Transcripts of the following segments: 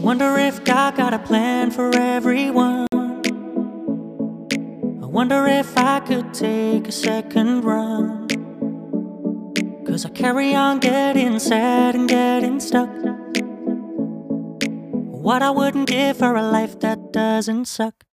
Wonder if God got a plan for everyone. I wonder if I could take a second run. 'Cause I carry on getting sad and getting stuck. What I wouldn't give for a life that doesn't suck.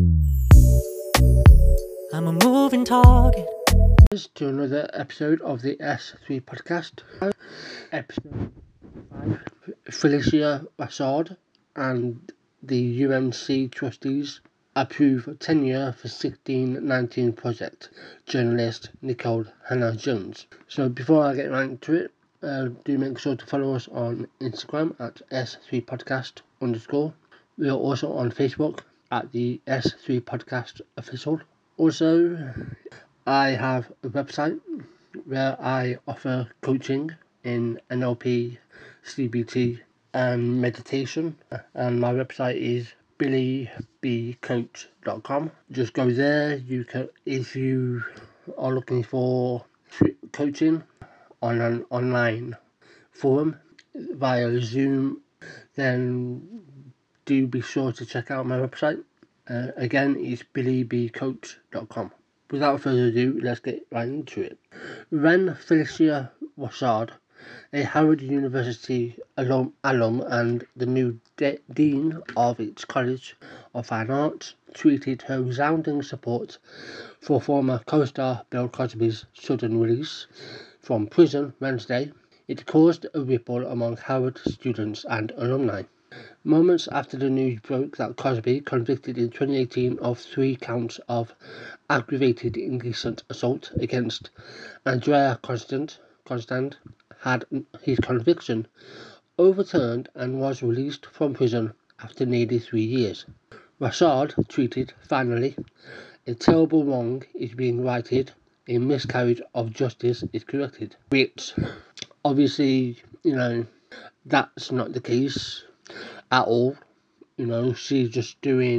I'm a moving target. To another episode of the S3 podcast. Episode 5. Felicia Rashad and the UMC trustees approve tenure for 1619 project journalist Nicole Hannah-Jones. So before I get right into it, do make sure to follow us on Instagram at S3podcast_. We are also on Facebook at the S3 Podcast Official. Also, I have a website where I offer coaching in NLP, CBT and meditation, and my website is billybcoach.com. Just go there. You can, if you are looking for coaching on an online forum via Zoom, then do be sure to check out my website. Again, it's billybcoach.com. Without further ado, let's get right into it. When Felicia Rashad, a Howard University alum and the new dean of its College of Fine Arts, tweeted her resounding support for former co-star Bill Cosby's sudden release from prison Wednesday, it caused a ripple among Howard students and alumni. Moments after the news broke that Cosby, convicted in 2018 of 3 counts of aggravated indecent assault against Andrea Constand, had his conviction overturned and was released from prison after nearly 3 years. Rashad tweeted, "Finally, a terrible wrong is being righted, a miscarriage of justice is corrected." Which, obviously, that's not the case at all. She's just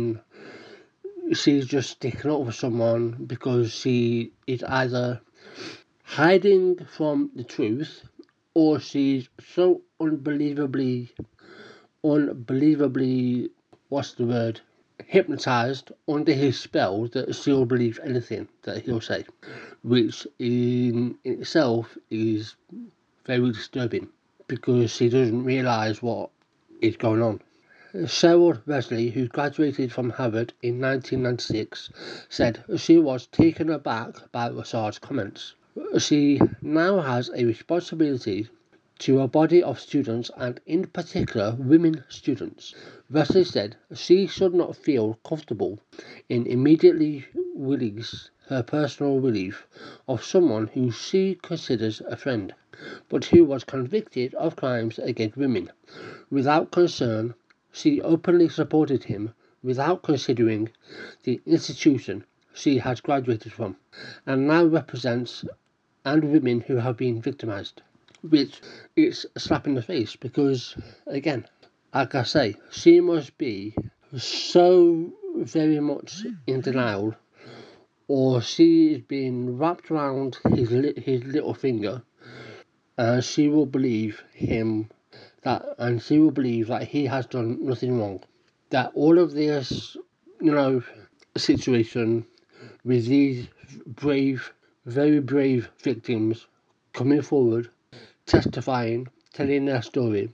sticking up for someone because she is either hiding from the truth, or she's so unbelievably, hypnotized under his spell that she'll believe anything that he'll say, which in itself is very disturbing because she doesn't realise what is going on. Cheryl Wesley, who graduated from Harvard in 1996, said she was taken aback by Rashad's comments. She now has a responsibility to a body of students and in particular women students. Wesley said she should not feel comfortable in immediately release her personal relief of someone who she considers a friend, but who was convicted of crimes against women. Without concern, she openly supported him without considering the institution she has graduated from, and now represents and women who have been victimized, which is a slap in the face because, again, like I say, she must be so very much in denial, or she is being wrapped around his little finger, and she will believe that he has done nothing wrong. That all of this, situation with these brave, very brave victims coming forward, testifying, telling their story,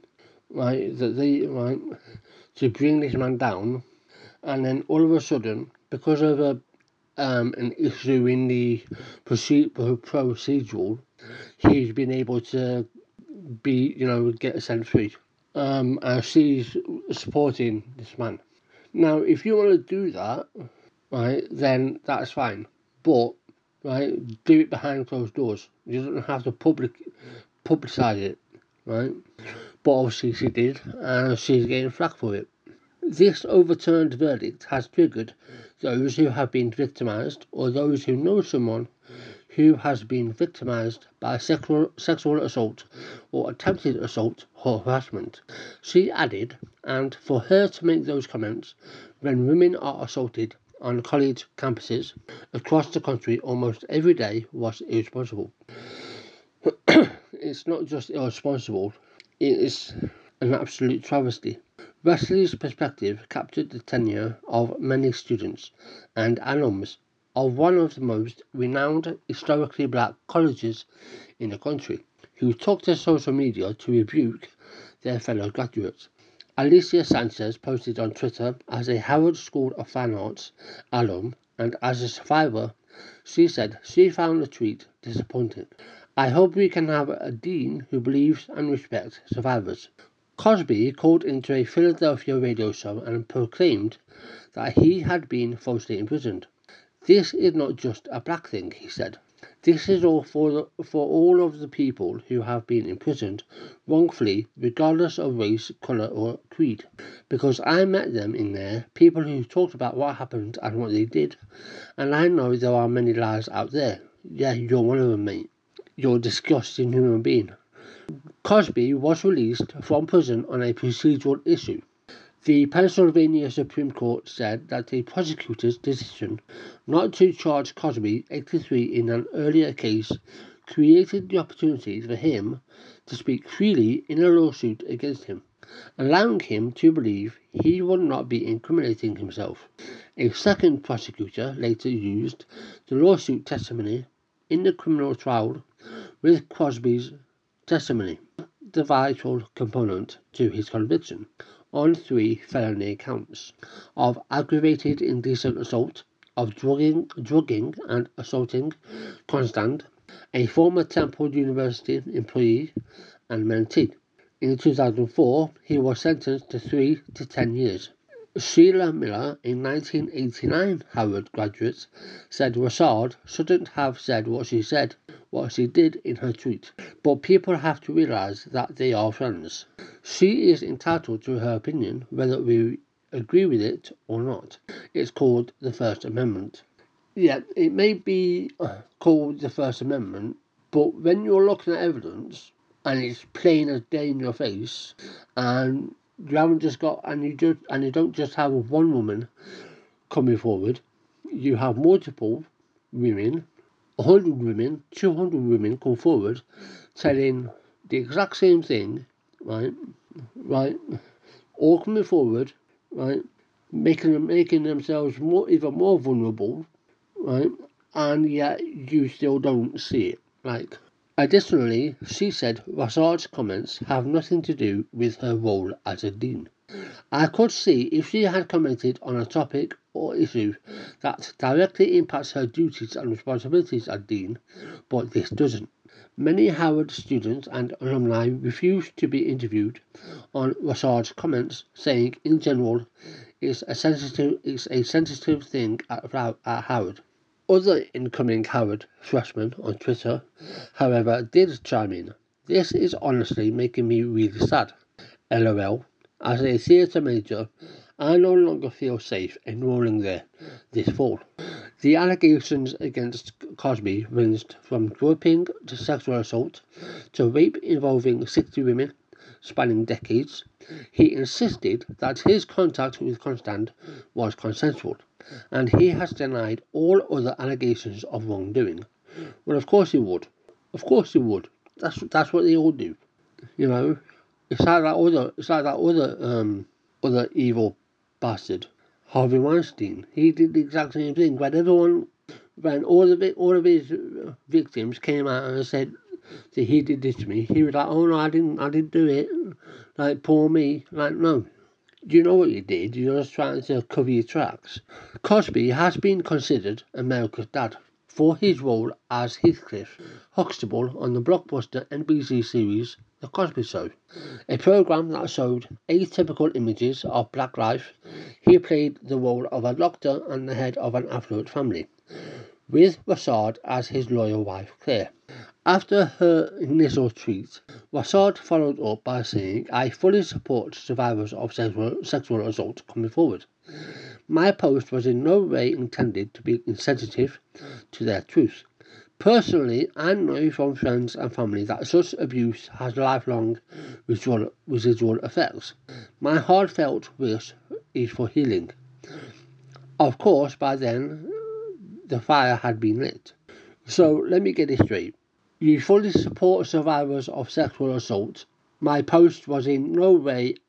to bring this man down, and then all of a sudden, because of an issue in the procedural, he's been able to get sent free. And she's supporting this man. Now, if you want to do that, then that's fine. But, do it behind closed doors. You don't have to publicise it, right? But obviously she did, and she's getting flack for it. This overturned verdict has triggered those who have been victimised or those who know someone who has been victimised by sexual assault or attempted assault or harassment. She added, and for her to make those comments when women are assaulted on college campuses across the country almost every day was irresponsible. It's not just irresponsible, it is an absolute travesty. Wesley's perspective captured the tenure of many students and alums of one of the most renowned historically black colleges in the country, who took to social media to rebuke their fellow graduates. Alicia Sanchez posted on Twitter as a Howard School of Fine Arts alum and as a survivor. She said she found the tweet disappointing. I hope we can have a dean who believes and respects survivors. Cosby called into a Philadelphia radio show and proclaimed that he had been falsely imprisoned. This is not just a black thing, he said. This is all for all of the people who have been imprisoned wrongfully, regardless of race, colour or creed. Because I met them in there, people who talked about what happened and what they did. And I know there are many lies out there. Yeah, you're one of them, mate. You're a disgusting human being. Cosby was released from prison on a procedural issue. The Pennsylvania Supreme Court said that the prosecutor's decision not to charge Cosby, 83, in an earlier case created the opportunity for him to speak freely in a lawsuit against him, allowing him to believe he would not be incriminating himself. A second prosecutor later used the lawsuit testimony in the criminal trial with Cosby's testimony, the vital component to his conviction, on 3 felony counts of aggravated indecent assault, of drugging and assaulting Constand, a former Temple University employee and mentee. In 2004, he was sentenced to 3 to 10 years. Sheila Miller, a 1989 Howard graduate, said Rashad shouldn't have said what she did in her tweet, but people have to realize that they are friends. She is entitled to her opinion, whether we agree with it or not. It's called the First Amendment. Yeah, it may be called the First Amendment, but when you're looking at evidence and it's plain as day in your face, and you haven't just got, and you don't just have one woman coming forward, you have multiple women, 100 women, 200 women come forward telling the exact same thing, right, all coming forward, right, making themselves even more vulnerable, right, and yet you still don't see it, Additionally, she said Rashad's comments have nothing to do with her role as a dean. I could see if she had commented on a topic or issue that directly impacts her duties and responsibilities as dean, but this doesn't. Many Howard students and alumni refused to be interviewed on Rashad's comments, saying in general it's a sensitive thing at Howard. Other incoming Howard freshmen on Twitter, however, did chime in. This is honestly making me really sad. LOL. As a theatre major, I no longer feel safe enrolling there this fall. The allegations against Cosby ranged from groping to sexual assault to rape involving 60 women, spanning decades. He insisted that his contact with Constand was consensual, and he has denied all other allegations of wrongdoing. Well, of course he would. Of course he would. That's what they all do. You know, it's like that other evil bastard, Harvey Weinstein. He did the exact same thing. When all of his victims came out and said that he did this to me, he was like, "Oh no, I didn't do it. Like, poor me." Like, no. Do you know what you did? You're just trying to cover your tracks. Cosby has been considered America's dad for his role as Heathcliff Huxtable on the blockbuster NBC series The Cosby Show, a program that showed atypical images of black life. He played the role of a doctor and the head of an affluent family, with Rashad as his loyal wife Claire. After her initial tweet, Rashad followed up by saying, "I fully support survivors of sexual assault coming forward. My post was in no way intended to be insensitive to their truth. Personally, I know from friends and family that such abuse has lifelong residual effects. My heartfelt wish is for healing." Of course, by then, the fire had been lit. So, let me get this straight. You fully support survivors of sexual assault. My post was in no way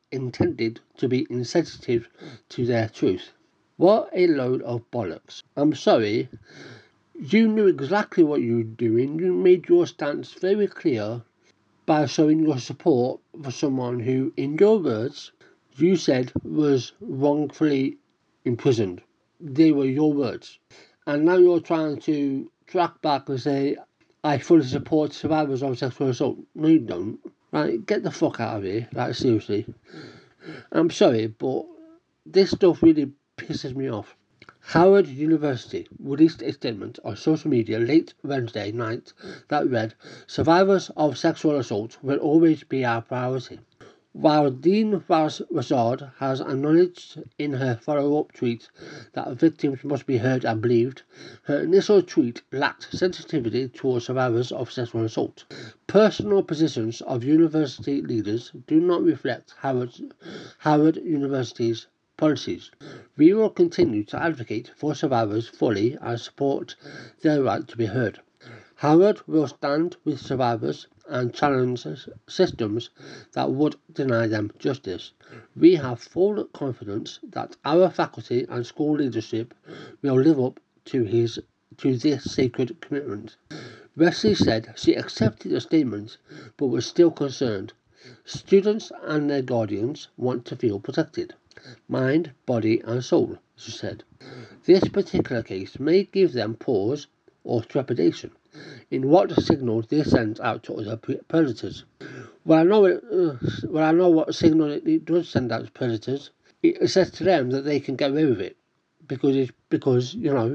intended to be insensitive to their truth. What a load of bollocks. I'm sorry, you knew exactly what you were doing. You made your stance very clear by showing your support for someone who, in your words, you said was wrongfully imprisoned. They were your words. And now you're trying to track back and say, I fully support survivors of sexual assault. No, you don't. Right, get the fuck out of here. Like, seriously. I'm sorry, but this stuff really pisses me off. Howard University released a statement on social media late Wednesday night that read, "Survivors of sexual assault will always be our priority." While Dean Razard has acknowledged in her follow-up tweet that victims must be heard and believed, her initial tweet lacked sensitivity towards survivors of sexual assault. Personal positions of university leaders do not reflect Howard University's policies. We will continue to advocate for survivors fully and support their right to be heard. Howard will stand with survivors and challenge systems that would deny them justice. We have full confidence that our faculty and school leadership will live up to this sacred commitment. Wesley said she accepted the statement but was still concerned. Students and their guardians want to feel protected. Mind, body and soul, she said. This particular case may give them pause or trepidation in what signal they send out to other predators. Well, I know what signal it does send out to predators. It says to them that they can get away with it because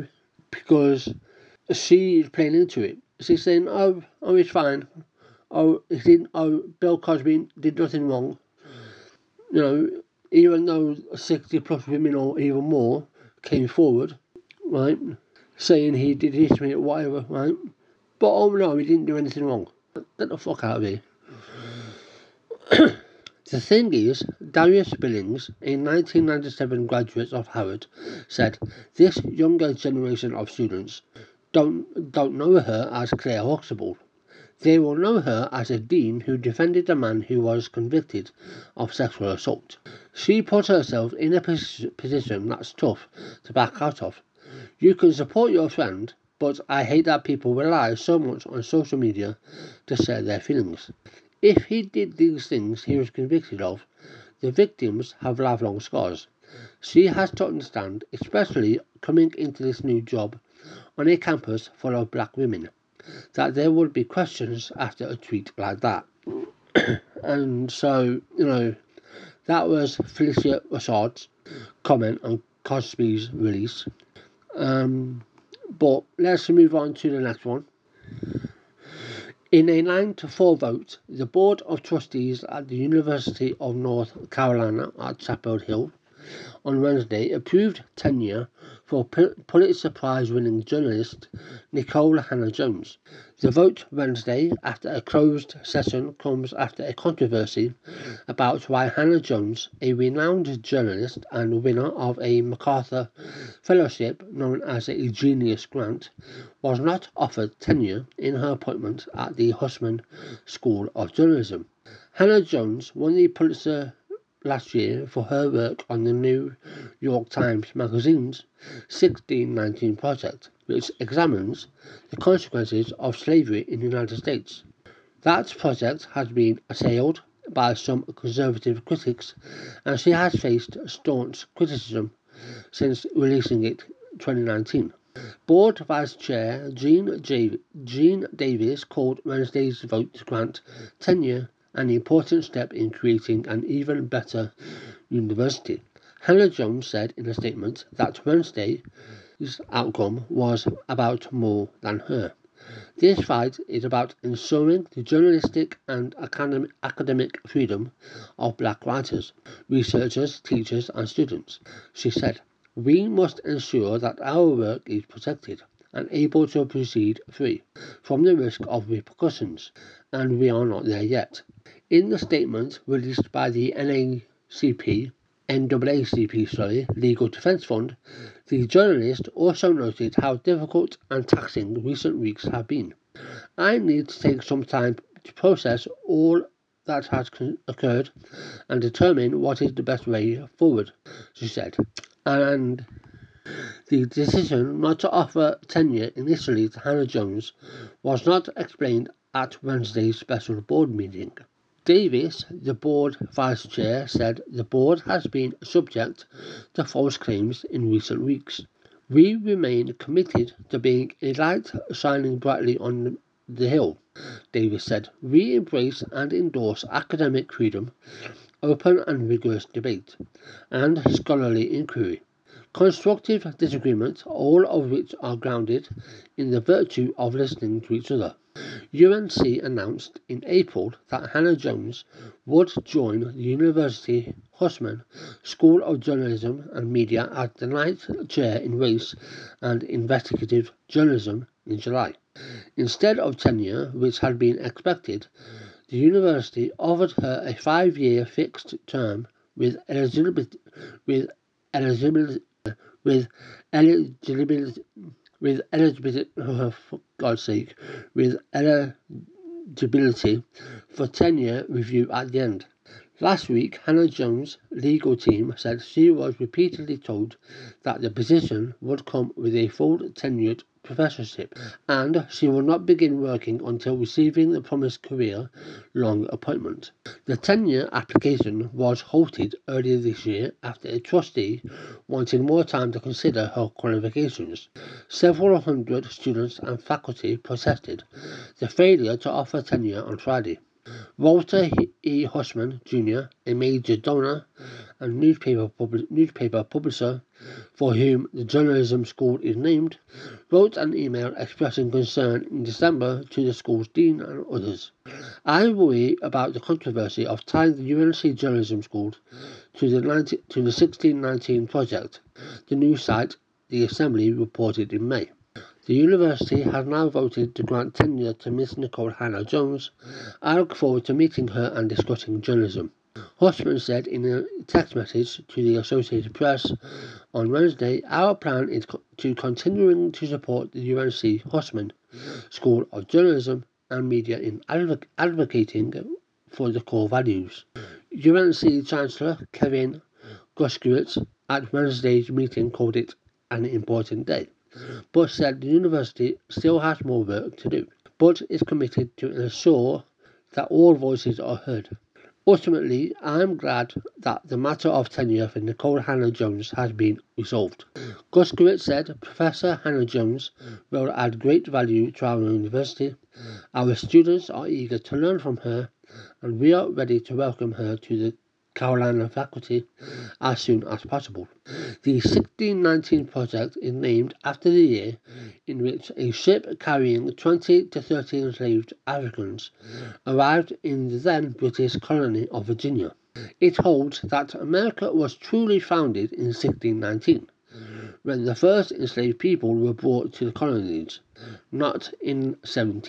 she is playing into it. She's saying, "Oh, it's fine. Bill Cosby did nothing wrong. Even though 60 plus women or even more came forward, right, saying he did this to me, whatever, right? But oh no, he didn't do anything wrong. Get the fuck out of here." The thing is, Darius Billings, a 1997 graduate of Howard, said, "This younger generation of students don't know her as Claire Huxtable. They will know her as a dean who defended a man who was convicted of sexual assault. She put herself in a position that's tough to back out of. You can support your friend, but I hate that people rely so much on social media to share their feelings. If he did these things he was convicted of, the victims have lifelong scars. She has to understand, especially coming into this new job on a campus full of black women, that there would be questions after a tweet like that." And so, that was Felicia Rashad's comment on Cosby's release. But let's move on to the next one. In a 9-4 vote, the Board of Trustees at the University of North Carolina at Chapel Hill on Wednesday approved tenure for Pulitzer Prize-winning journalist Nikole Hannah-Jones. The vote Wednesday, after a closed session, comes after a controversy about why Hannah-Jones, a renowned journalist and winner of a MacArthur Fellowship known as a Genius Grant, was not offered tenure in her appointment at the Hussman School of Journalism. Hannah-Jones won the Pulitzer last year for her work on the New York Times Magazine's 1619 Project, which examines the consequences of slavery in the United States. That project has been assailed by some conservative critics, and she has faced staunch criticism since releasing it in 2019. Board Vice Chair Gene Davis called Wednesday's vote to grant tenure an important step in creating an even better university. Hannah-Jones said in a statement that Wednesday's outcome was about more than her. This fight is about ensuring the journalistic and academic freedom of black writers, researchers, teachers and students, she said. We must ensure that our work is protected and able to proceed free from the risk of repercussions, and we are not there yet. In the statement released by the NAACP Legal Defense Fund, the journalist also noted how difficult and taxing recent weeks have been. I need to take some time to process all that has occurred and determine what is the best way forward, she said. And the decision not to offer tenure initially to Hannah-Jones was not explained at Wednesday's special board meeting. Davis, the board vice chair, said the board has been subject to false claims in recent weeks. We remain committed to being a light shining brightly on the hill, Davis said. We embrace and endorse academic freedom, open and rigorous debate, and scholarly inquiry. Constructive disagreement, all of which are grounded in the virtue of listening to each other. UNC announced in April that Hannah-Jones would join the University Hussman School of Journalism and Media as the ninth chair in race and investigative journalism in July. Instead of tenure, which had been expected, the university offered her a 5-year fixed term with eligibility for tenure review at the end. Last week, Hannah-Jones' legal team said she was repeatedly told that the position would come with a full tenured professorship, and she will not begin working until receiving the promised career-long appointment. The tenure application was halted earlier this year after a trustee wanted more time to consider her qualifications. Several hundred students and faculty protested the failure to offer tenure on Friday. Walter E. Hussman, Jr., a major donor and newspaper publisher for whom the journalism school is named, wrote an email expressing concern in December to the school's dean and others. I worry about the controversy of tying the UNC Journalism School to the 1619 project, the news site The Assembly reported in May. The university has now voted to grant tenure to Miss Nikole Hannah-Jones. I look forward to meeting her and discussing journalism. Hussman said in a text message to the Associated Press on Wednesday, our plan is to continuing to support the UNC Hussman School of Journalism and Media in advocating for the core values. UNC Chancellor Kevin Guskiewicz at Wednesday's meeting called it an important day, but said the university still has more work to do, but is committed to ensure that all voices are heard. Ultimately, I am glad that the matter of tenure for Nikole Hannah-Jones has been resolved. Guskiewicz said Professor Hannah-Jones will add great value to our university. Our students are eager to learn from her, and we are ready to welcome her to the Carolina faculty as soon as possible. The 1619 project is named after the year in which a ship carrying 20 to 30 enslaved Africans arrived in the then British colony of Virginia. It holds that America was truly founded in 1619, when the first enslaved people were brought to the colonies, not in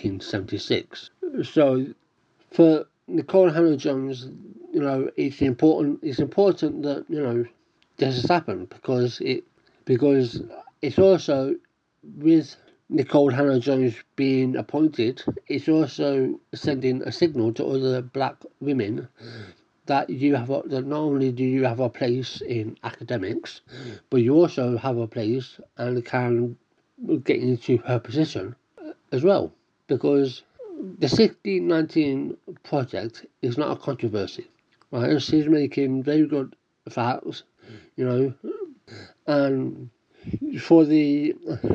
1776. So, for Nikole Hannah-Jones, it's important that, this has happened because it's also, with Nikole Hannah-Jones being appointed, it's also sending a signal to other black women that that not only do you have a place in academics, but you also have a place and can get into her position as well, because the 1619 project is not a controversy, right? She's making very good facts, and for the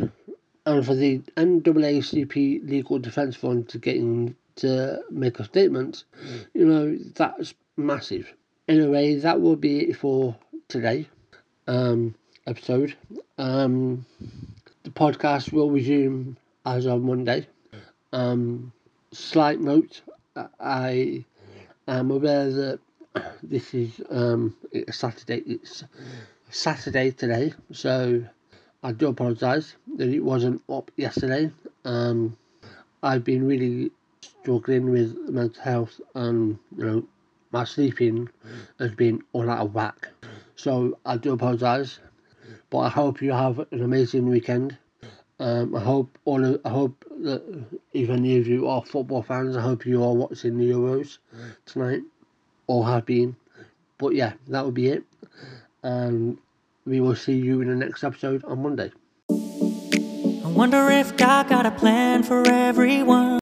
NAACP Legal Defence Fund to make a statement, that's massive. Anyway, that will be it for today episode. The podcast will resume as of Monday. Slight note, I am aware that this is it's Saturday today, so I do apologise that it wasn't up yesterday. I've been really struggling with mental health, and my sleeping has been all out of whack, so I do apologise, but I hope you have an amazing weekend. I hope that if any of you are football fans, I hope you are watching the Euros tonight, or have been. But yeah, that will be it, and we will see you in the next episode on Monday. I wonder if God got a plan for everyone.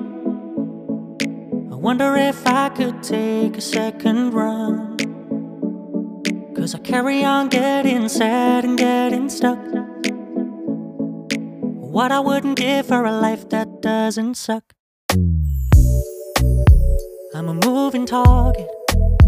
I wonder if I could take a second run. 'Cause I carry on getting sad and getting stuck. What I wouldn't give for a life that doesn't suck. I'm a moving target,